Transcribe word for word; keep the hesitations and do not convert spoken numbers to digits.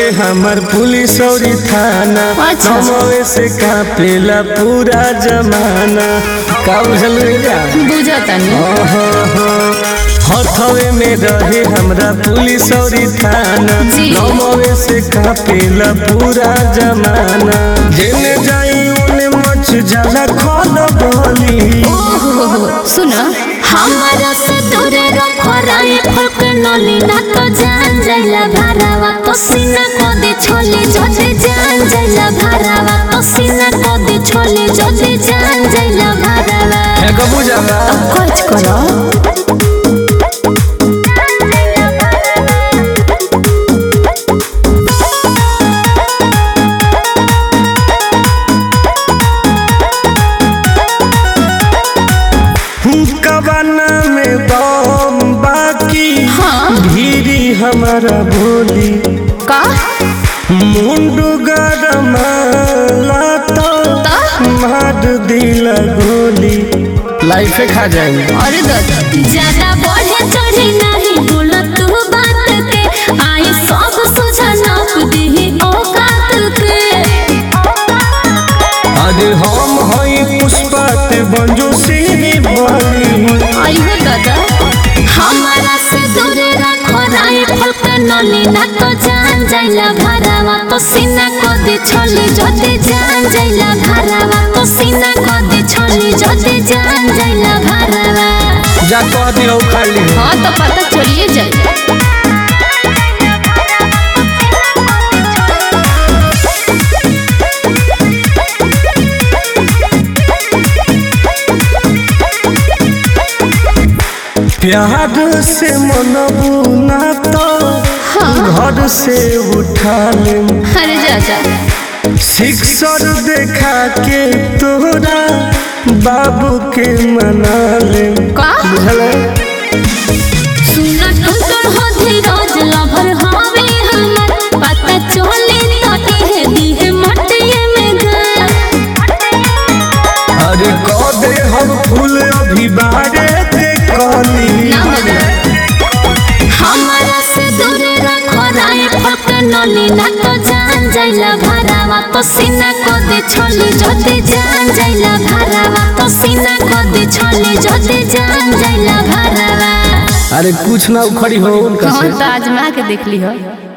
हमर पुलिस और थाना, नमवे से कापेला पूरा जमाना। का बुझल बुझतनी हथवे में रहे हमरा पुलिस और थाना, नमवे से कापेला पूरा जमाना। जेने जाई ओने मच जाला खोल बोली। सुना हमारा से दूरे रखो राय फक नली ना तो जान जाइला भरावा तो सीना को दे छोले जोते जान जाइला भरावा तो सीना को दे छोले जोते जान जाइला भरावा है को बुझावा कुछ करो कबाना में बम बाकी हाँ धीरी हमारा बोली का मुंडू गरमाला तो मार दिला गोली। लाइफ खा जाएंगे। अरे दादा ज्यादा बढ़े चढ़ी नहीं बोला तू बात के आई सब सोचा नाप दी औकात के। अरे हम हई पुष्पत बंजो सीनी बोली। आइहो दादा हमारा से दूरे रखो राय फक नली ना तो जान जाइला भरावा तो सीना को दे छोले जोते जान जाइला भरावा तो सीना को दे छोले जोते जान जाइला भरावा। जा कह दियो खाली हाँ तो पता चलिए जाए प्यार से मनबू ना तो घर से उठा ले। अरे चाचा सिक्सर देखा के तोरा बाबू के मना ले। का बुझल सुना टुटुर हो धीरज लभर हवे हमर पता चले तो है दिहे मटिए में गा। अरे कह दे हम फूल अभी बारे ते कली। ना बदला हमारा से दूरे रखो राय फक नली ना तो जान जाइला भरावा तो सीना को दे छोले जोते जान जाइला भरावा तो सीना को दे छोले जोते जान जाइला भरावा। अरे कुछ ना उखड़ी हो उनका कौन से। तो आजमा के देख ली हो।